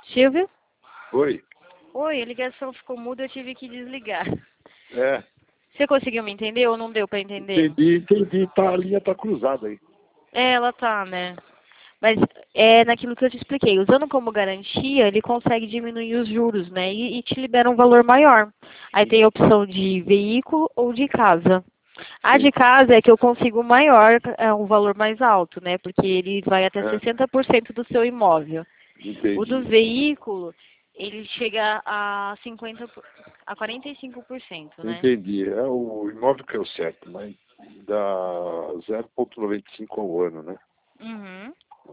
Silvio? Oi. Oi, a ligação ficou muda, eu tive que desligar. É, Você conseguiu me entender ou não deu pra entender? entendi. Tá, a linha tá cruzada aí. É, ela tá, né? Mas é naquilo que eu te expliquei. Usando como garantia, ele consegue diminuir os juros, né? E te libera um valor maior. Aí tem a opção de veículo ou de casa. A de Sim. casa é que eu consigo maior, um valor mais alto, né? Porque ele vai até É, 60% do seu imóvel. O do entendi. veículo, ele chega a 45%, né? Entendi. É o imóvel que é o certo, mas dá 0,95 ao ano, né? Uhum.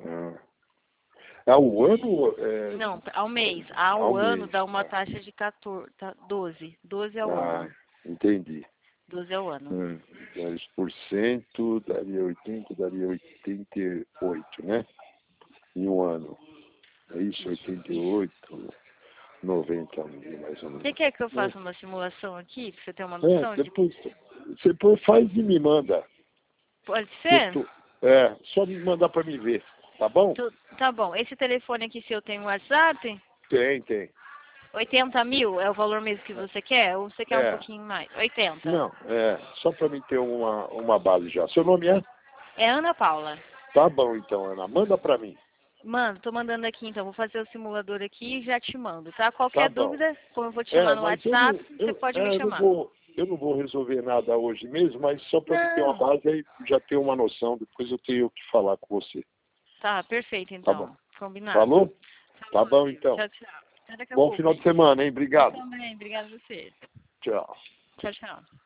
É ao ano? Não, ao mês. Ao Ao ano mês. dá uma taxa de 14, 12. 12 ao Ah, ano. entendi. 12 ao ano. 10% daria 88, né? Em um ano. É isso, Isso. 88, 90 mais ou Você menos. quer que eu Né? faça uma simulação aqui, pra você ter uma É, noção de... depois você faz e me manda. Pode Que eu ser? tô, só me mandar para me ver, tá bom? Tá bom. Esse telefone aqui seu tem WhatsApp? Tem. 80 mil é o valor mesmo que você quer? Ou você quer um É, pouquinho mais? 80. não, só para mim ter uma base já. Seu nome é? É Ana Paula. Tá bom então, Ana, manda para mim. Mano, tô mandando aqui então. Vou fazer o simulador aqui e já te mando, tá? Tá Qualquer bom. dúvida, como eu vou te chamar no Mas WhatsApp, você pode me chamar. eu não vou resolver nada hoje mesmo, mas só para me ter uma Não. base aí já ter uma noção, depois eu tenho que falar com você. Tá, perfeito Tá bom. então. Combinado. Falou? Tá Falou, bom Silvio. então. Tchau, tchau. Até daqui a Bom pouco. final de semana, hein? Você Obrigado. também. Obrigada a você. Tchau. Tchau, tchau.